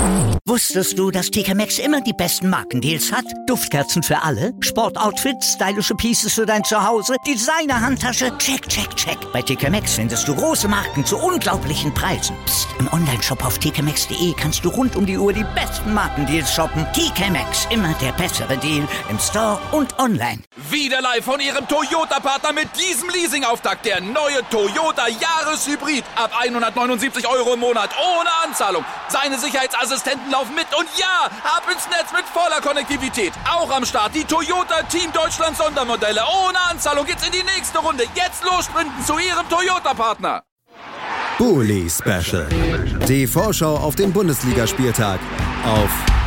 Wusstest du, dass TK Maxx immer die besten Markendeals hat? Duftkerzen für alle, Sportoutfits, stylische Pieces für dein Zuhause, Designer-Handtasche, check, check, check. Bei TK Maxx findest du große Marken zu unglaublichen Preisen. Psst. Im Onlineshop auf tkmaxx.de kannst du rund um die Uhr die besten Markendeals shoppen. TK Maxx, immer der bessere Deal im Store und online. Wieder live von Ihrem Toyota-Partner mit diesem Leasing-Auftakt. Der neue Toyota Jahreshybrid. Ab 179 € im Monat. Ohne Anzahlung. Seine Sicherheitsassistenten laufen mit. Und ja, ab ins Netz mit voller Konnektivität. Auch am Start die Toyota Team Deutschland Sondermodelle. Ohne Anzahlung geht's in die nächste Runde. Jetzt los sprinten zu Ihrem Toyota-Partner. Bully Special. Die Vorschau auf den Bundesligaspieltag auf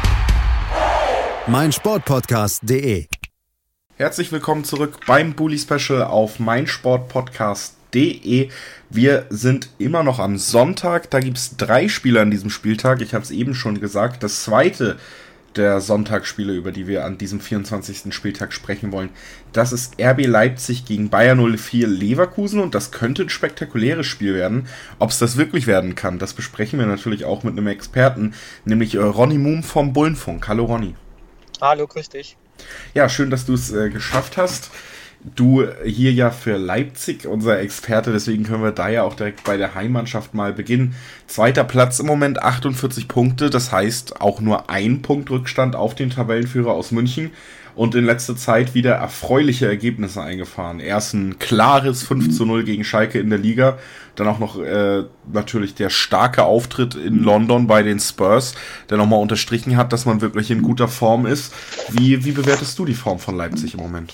meinsportpodcast.de. Herzlich willkommen zurück beim Bully Special auf meinsportpodcast.de. Wir sind immer noch am Sonntag. Da gibt es 3 Spiele an diesem Spieltag. Ich habe es eben schon gesagt. Das zweite der Sonntagsspiele, über die wir an diesem 24. Spieltag sprechen wollen, das ist RB Leipzig gegen Bayer 04 Leverkusen. Und das könnte ein spektakuläres Spiel werden. Ob es das wirklich werden kann, das besprechen wir natürlich auch mit einem Experten, nämlich Ronny Muhm vom Bullenfunk. Hallo Ronny. Hallo, grüß dich. Ja, schön, dass du es geschafft hast. Du hier ja für Leipzig, unser Experte, deswegen können wir da ja auch direkt bei der Heimmannschaft mal beginnen. 2. Platz im Moment, 48 Punkte, das heißt auch nur 1 Punkt Rückstand auf den Tabellenführer aus München und in letzter Zeit wieder erfreuliche Ergebnisse eingefahren. Erst ein klares 5:0 gegen Schalke in der Liga, dann auch noch natürlich der starke Auftritt in London bei den Spurs, der nochmal unterstrichen hat, dass man wirklich in guter Form ist. Wie bewertest du die Form von Leipzig im Moment?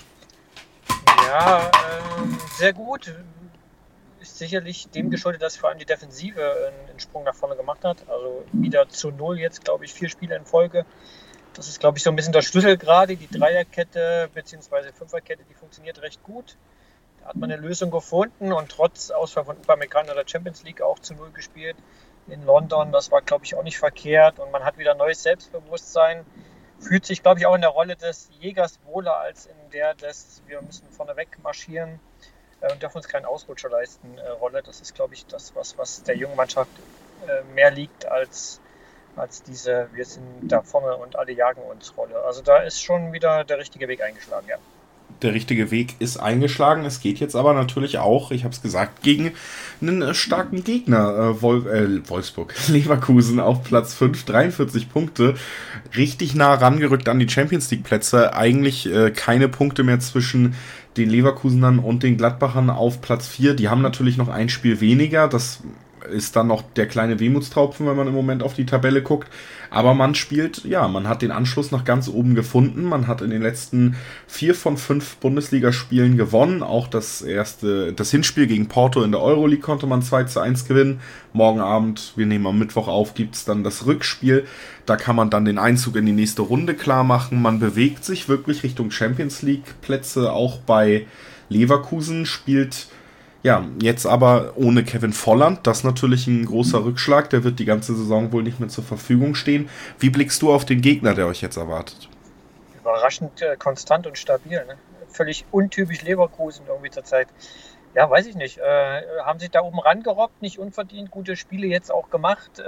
Ja, sehr gut. Ist sicherlich dem geschuldet, dass vor allem die Defensive einen Sprung nach vorne gemacht hat. Also wieder zu 0 jetzt, glaube ich, 4 Spiele in Folge. Das ist, glaube ich, so ein bisschen der Schlüssel gerade. Die Dreierkette bzw. Fünferkette, die funktioniert recht gut. Da hat man eine Lösung gefunden und trotz Ausfall von Upamecano in der Champions League auch zu 0 gespielt in London. Das war, glaube ich, auch nicht verkehrt und man hat wieder neues Selbstbewusstsein. Fühlt sich, glaube ich, auch in der Rolle des Jägers wohler als in der des wir müssen vorneweg marschieren und dürfen uns keinen Ausrutscher leisten Rolle. Das ist, glaube ich, das, was der jungen Mannschaft mehr liegt als diese wir sind da vorne und alle jagen uns Rolle. Also da ist schon wieder der richtige Weg eingeschlagen, ja. Der richtige Weg ist eingeschlagen. Es geht jetzt aber natürlich auch, ich habe es gesagt, gegen einen starken Gegner. Wolfsburg, Leverkusen auf Platz 5, 43 Punkte. Richtig nah rangerückt an die Champions League Plätze. Eigentlich keine Punkte mehr zwischen den Leverkusenern und den Gladbachern auf Platz 4. Die haben natürlich noch ein Spiel weniger. Das ist dann noch der kleine Wehmutstropfen, wenn man im Moment auf die Tabelle guckt. Aber man spielt, ja, man hat den Anschluss nach ganz oben gefunden. Man hat in den letzten 4 von 5 Bundesligaspielen gewonnen. Auch das Hinspiel gegen Porto in der Euroleague konnte man 2:1 gewinnen. Morgen Abend, wir nehmen am Mittwoch auf, gibt es dann das Rückspiel. Da kann man dann den Einzug in die nächste Runde klar machen. Man bewegt sich wirklich Richtung Champions League Plätze. Auch bei Leverkusen spielt ja, jetzt aber ohne Kevin Volland, das ist natürlich ein großer Rückschlag, der wird die ganze Saison wohl nicht mehr zur Verfügung stehen. Wie blickst du auf den Gegner, der euch jetzt erwartet? Überraschend konstant und stabil, ne? Völlig untypisch Leverkusen irgendwie zur Zeit. Ja, weiß ich nicht. Haben sich da oben rangerobbt, nicht unverdient, gute Spiele jetzt auch gemacht.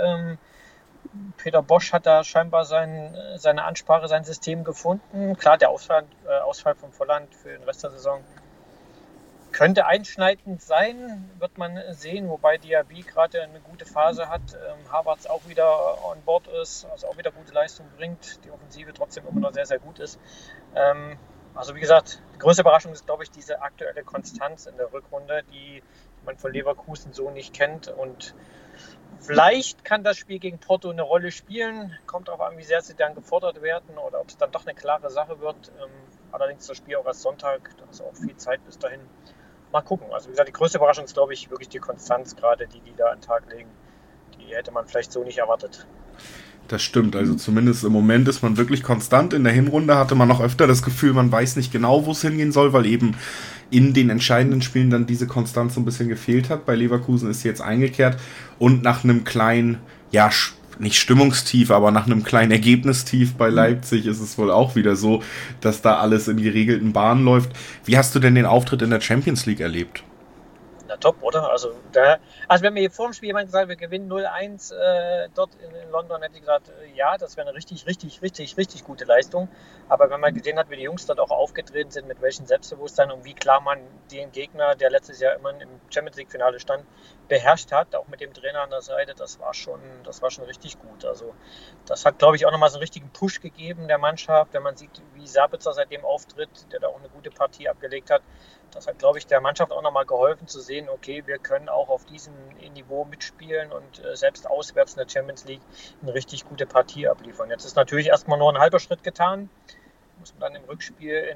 Peter Bosch hat da scheinbar seine Ansprache, sein System gefunden. Klar, der Ausfall von Volland für den Rest der Saison könnte einschneidend sein, wird man sehen, wobei Diaby gerade eine gute Phase hat, Havertz auch wieder on board ist, also auch wieder gute Leistung bringt, die Offensive trotzdem immer noch sehr, sehr gut ist. Also wie gesagt, die größte Überraschung ist, glaube ich, diese aktuelle Konstanz in der Rückrunde, die man von Leverkusen so nicht kennt und vielleicht kann das Spiel gegen Porto eine Rolle spielen, kommt darauf an, wie sehr sie dann gefordert werden oder ob es dann doch eine klare Sache wird. Allerdings das Spiel auch erst Sonntag, da ist auch viel Zeit bis dahin. Mal gucken. Also wie gesagt, die größte Überraschung ist, glaube ich, wirklich die Konstanz gerade, die da an den Tag legen. Die hätte man vielleicht so nicht erwartet. Das stimmt, also zumindest im Moment ist man wirklich konstant. In der Hinrunde hatte man noch öfter das Gefühl, man weiß nicht genau, wo es hingehen soll, weil eben in den entscheidenden Spielen dann diese Konstanz so ein bisschen gefehlt hat. Bei Leverkusen ist sie jetzt eingekehrt und nach einem kleinen, ja, nicht Stimmungstief, aber nach einem kleinen Ergebnistief bei Leipzig ist es wohl auch wieder so, dass da alles in geregelten Bahnen läuft. Wie hast du denn den Auftritt in der Champions League erlebt? Na top, oder? Also wenn mir hier vor dem Spiel jemand gesagt, wir gewinnen 0-1 dort in London, hätte ich gesagt, ja, das wäre eine richtig, richtig, richtig, richtig gute Leistung. Aber wenn man gesehen hat, wie die Jungs dort auch aufgetreten sind, mit welchem Selbstbewusstsein und wie klar man den Gegner, der letztes Jahr immer im Champions-League-Finale stand, beherrscht hat, auch mit dem Trainer an der Seite, das war schon richtig gut. Also das hat, glaube ich, auch nochmal so einen richtigen Push gegeben der Mannschaft, wenn man sieht, wie Sabitzer seitdem auftritt, der da auch eine gute Partie abgelegt hat. Das hat, glaube ich, der Mannschaft auch nochmal geholfen zu sehen, okay, wir können auch auf diesem Niveau mitspielen und selbst auswärts in der Champions League eine richtig gute Partie abliefern. Jetzt ist natürlich erstmal nur ein halber Schritt getan. Muss man dann im Rückspiel in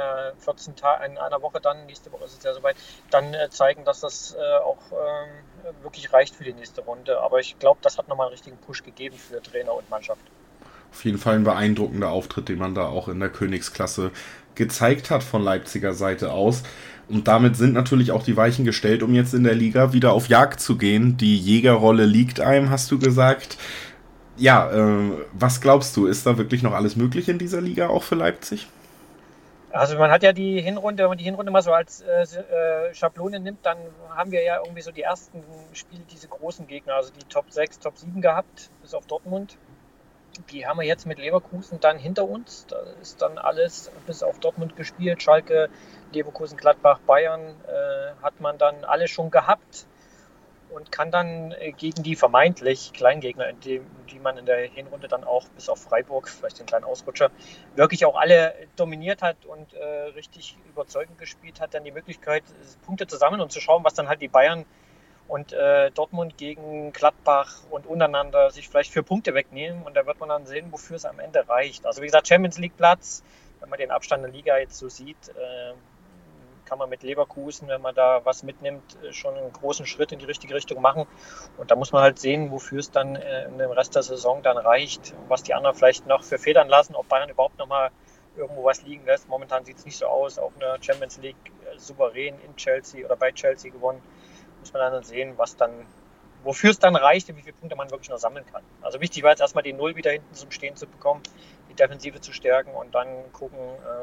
14 Tagen, in einer Woche dann, nächste Woche ist es ja soweit, dann zeigen, dass das auch wirklich reicht für die nächste Runde. Aber ich glaube, das hat nochmal einen richtigen Push gegeben für Trainer und Mannschaft. Auf jeden Fall ein beeindruckender Auftritt, den man da auch in der Königsklasse gezeigt hat von Leipziger Seite aus. Und damit sind natürlich auch die Weichen gestellt, um jetzt in der Liga wieder auf Jagd zu gehen. Die Jägerrolle liegt einem, hast du gesagt. Ja, was glaubst du, ist da wirklich noch alles möglich in dieser Liga, auch für Leipzig? Also man hat ja die Hinrunde, wenn man die Hinrunde mal so als Schablone nimmt, dann haben wir ja irgendwie so die ersten Spiele, diese großen Gegner, also die Top 6, Top 7 gehabt, bis auf Dortmund. Die haben wir jetzt mit Leverkusen dann hinter uns. Da ist dann alles bis auf Dortmund gespielt. Schalke, Leverkusen, Gladbach, Bayern hat man dann alle schon gehabt und kann dann gegen die vermeintlich Kleingegner, die man in der Hinrunde dann auch bis auf Freiburg, vielleicht den kleinen Ausrutscher, wirklich auch alle dominiert hat und richtig überzeugend gespielt hat, dann die Möglichkeit, Punkte zu sammeln und zu schauen, was dann halt die Bayern und Dortmund gegen Gladbach und untereinander sich vielleicht 4 Punkte wegnehmen. Und da wird man dann sehen, wofür es am Ende reicht. Also wie gesagt, Champions League Platz, wenn man den Abstand der Liga jetzt so sieht, kann man mit Leverkusen, wenn man da was mitnimmt, schon einen großen Schritt in die richtige Richtung machen. Und da muss man halt sehen, wofür es dann in dem Rest der Saison dann reicht, was die anderen vielleicht noch für Federn lassen, ob Bayern überhaupt nochmal irgendwo was liegen lässt. Momentan sieht es nicht so aus, auch in der Champions League souverän in Chelsea oder bei Chelsea gewonnen. Muss man dann sehen, wofür es dann reicht und wie viele Punkte man wirklich noch sammeln kann. Also wichtig war jetzt erstmal die 0 wieder hinten zum Stehen zu bekommen, die Defensive zu stärken und dann gucken,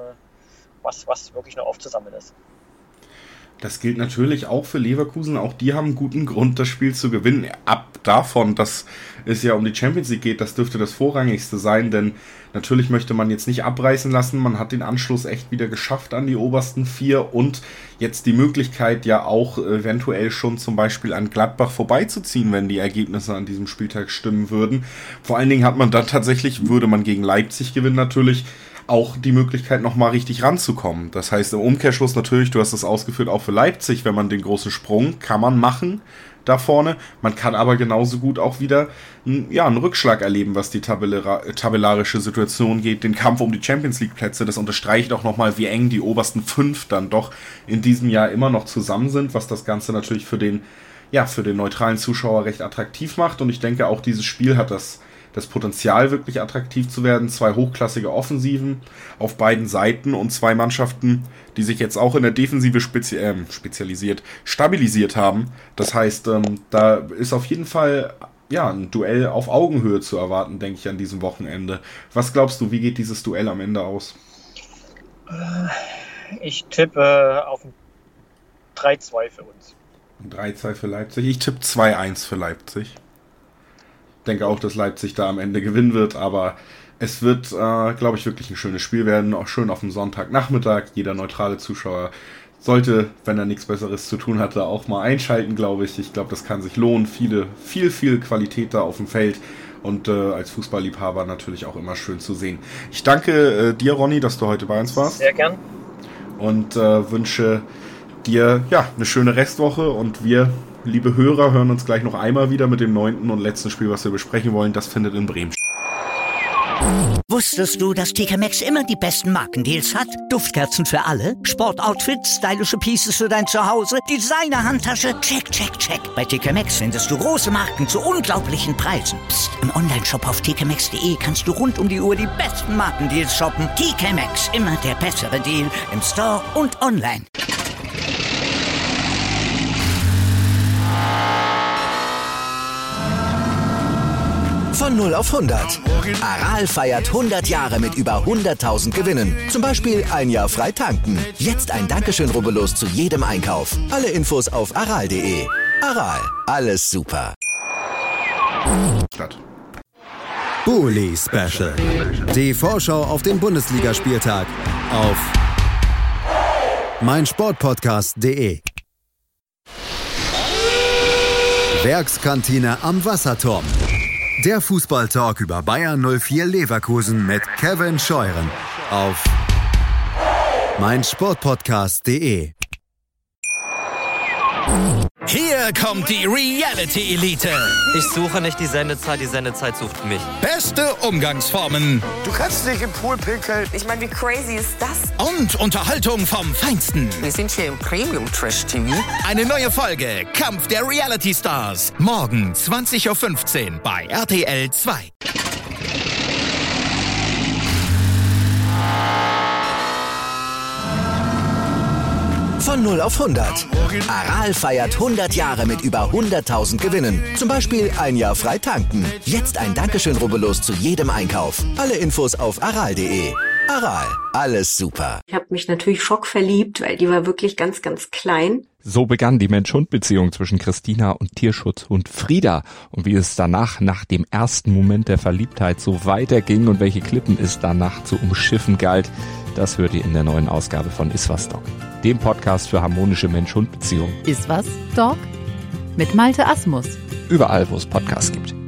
was wirklich noch aufzusammeln ist. Das gilt natürlich auch für Leverkusen. Auch die haben einen guten Grund, das Spiel zu gewinnen. Ab davon, dass es ja um die Champions League geht, das dürfte das Vorrangigste sein, denn natürlich möchte man jetzt nicht abreißen lassen. Man hat den Anschluss echt wieder geschafft an die obersten 4 und jetzt die Möglichkeit ja auch eventuell schon zum Beispiel an Gladbach vorbeizuziehen, wenn die Ergebnisse an diesem Spieltag stimmen würden. Vor allen Dingen hat man dann tatsächlich, würde man gegen Leipzig gewinnen natürlich, auch die Möglichkeit, nochmal richtig ranzukommen. Das heißt, im Umkehrschluss natürlich, du hast es ausgeführt, auch für Leipzig, wenn man den großen Sprung kann man machen da vorne. Man kann aber genauso gut auch wieder einen Rückschlag erleben, was die tabellarische Situation geht, den Kampf um die Champions-League-Plätze. Das unterstreicht auch nochmal, wie eng die obersten 5 dann doch in diesem Jahr immer noch zusammen sind, was das Ganze natürlich für den neutralen Zuschauer recht attraktiv macht. Und ich denke, auch dieses Spiel hat das Potenzial, wirklich attraktiv zu werden. 2 hochklassige Offensiven auf beiden Seiten und 2 Mannschaften, die sich jetzt auch in der Defensive stabilisiert haben. Das heißt, da ist auf jeden Fall ein Duell auf Augenhöhe zu erwarten, denke ich, an diesem Wochenende. Was glaubst du, wie geht dieses Duell am Ende aus? Ich tippe auf ein 3-2 für uns. Ein 3-2 für Leipzig. Ich tippe 2-1 für Leipzig. Ich denke auch, dass Leipzig da am Ende gewinnen wird, aber es wird, glaube ich, wirklich ein schönes Spiel werden, auch schön auf dem Sonntagnachmittag. Jeder neutrale Zuschauer sollte, wenn er nichts Besseres zu tun hatte, auch mal einschalten, glaube ich. Ich glaube, das kann sich lohnen. Viel Qualität da auf dem Feld und als Fußballliebhaber natürlich auch immer schön zu sehen. Ich danke dir, Ronny, dass du heute bei uns warst. Sehr gern. Und wünsche dir eine schöne Restwoche und wir, liebe Hörer, hören uns gleich noch einmal wieder mit dem 9. und letzten Spiel, was wir besprechen wollen. Das findet in Bremen statt. Wusstest du, dass TK Maxx immer die besten Markendeals hat? Duftkerzen für alle, Sportoutfits, stylische Pieces für dein Zuhause, Designer-Handtasche, check, check, check. Bei TK Maxx findest du große Marken zu unglaublichen Preisen. Psst. Im Onlineshop auf tkmaxx.de kannst du rund um die Uhr die besten Markendeals shoppen. TK Maxx, immer der bessere Deal im Store und online. Von 0 auf 100. Aral feiert 100 Jahre mit über 100.000 Gewinnen. Zum Beispiel 1 Jahr frei tanken. Jetzt ein Dankeschön, rubbellos zu jedem Einkauf. Alle Infos auf aral.de. Aral, alles super. Bully Special. Die Vorschau auf den Bundesligaspieltag auf meinsportpodcast.de. Werkskantine am Wasserturm. Der Fußballtalk über Bayern 04 Leverkusen mit Kevin Scheuren auf meinsportpodcast.de. Hier kommt die Reality-Elite. Ich suche nicht die Sendezeit sucht mich. Beste Umgangsformen. Du kannst nicht im Pool pinkeln. Ich meine, wie crazy ist das? Und Unterhaltung vom Feinsten. Wir sind hier im Premium-Trash-TV. Eine neue Folge Kampf der Reality-Stars. Morgen 20.15 Uhr bei RTL 2. Von 0 auf 100. Aral feiert 100 Jahre mit über 100.000 Gewinnen. Zum Beispiel 1 Jahr frei tanken. Jetzt ein Dankeschön, rubbellos zu jedem Einkauf. Alle Infos auf aral.de. Aral, alles super. Ich habe mich natürlich schockverliebt, weil die war wirklich ganz, ganz klein. So begann die Mensch-Hund-Beziehung zwischen Christina und Tierschutzhund Frieda. Und wie es danach, nach dem ersten Moment der Verliebtheit, so weiterging und welche Klippen es danach zu umschiffen galt, das hört ihr in der neuen Ausgabe von Iswas Dog, dem Podcast für harmonische Mensch-Hund-Beziehungen. Iswas Dog? Mit Malte Asmus. Überall, wo es Podcasts gibt.